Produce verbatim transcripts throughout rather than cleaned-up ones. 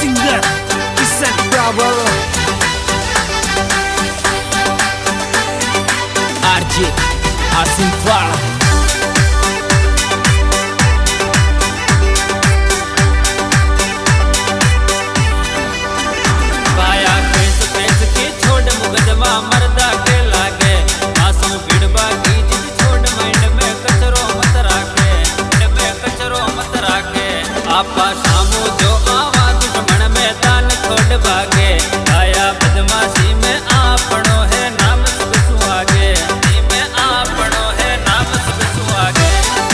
singer Kishan Brawar RJ Asim वाला मरदा के लागे मासूम भिड़बा की जिद छोड़ माइंड में कचरो मत राखे में कचरो मत राखे आपा सामू जो आवा दुश्मन में दान छोड़ भागे आया बदमाशी में आपनो है नाम सब सुहागे में आपनो है नाम सब सुहागे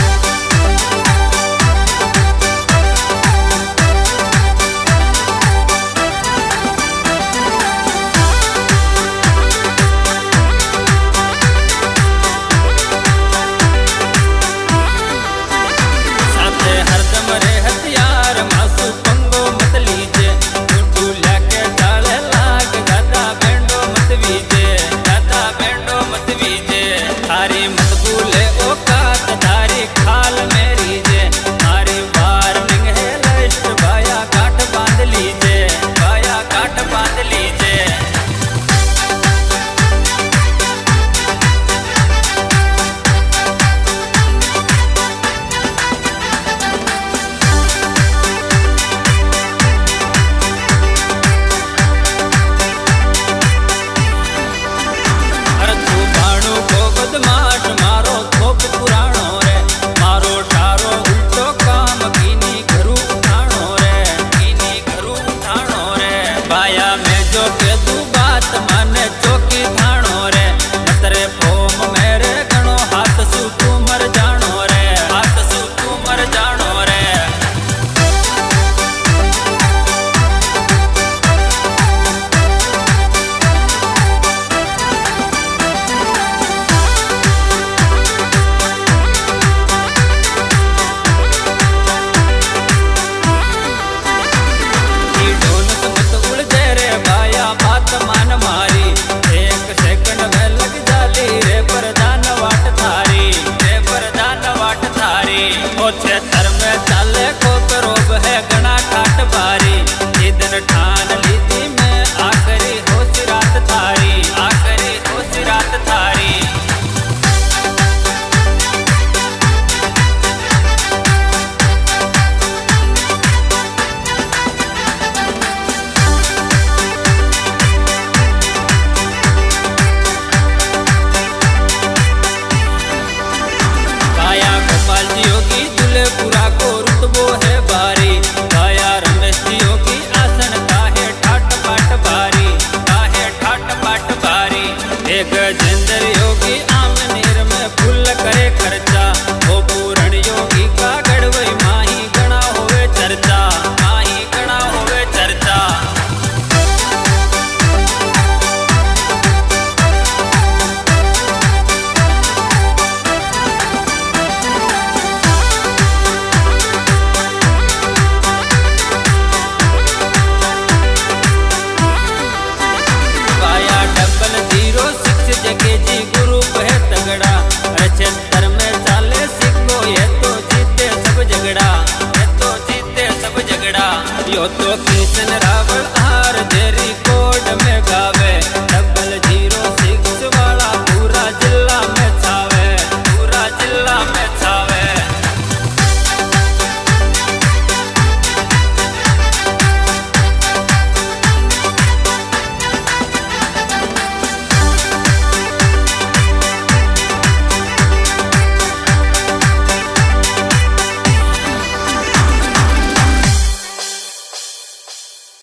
क्षेत्र में चाले को करोब है गणा ठाट भारी जिदन ठान लीधी में आखरी होश रात थारी आखरी होश रात थारी काया गोपाल जी योगी पूरा को रुतबो है भारी काया रमेश योगी आसन काहे ठाट बाट भारी काहे ठाट बाट भारी एक गजेंद्र योगी आमनेर में फुल करे खर्चा वो पूरण योगी का गड़वई माही गणा होवे चर्चा माही गणा होवे चर्चा जी गुरु है तगड़ा क्षेत्र में चाले सिक्को ये तो जीते सब झगड़ा ये तो जीते सब झगड़ा यो तो कृष्ण रावण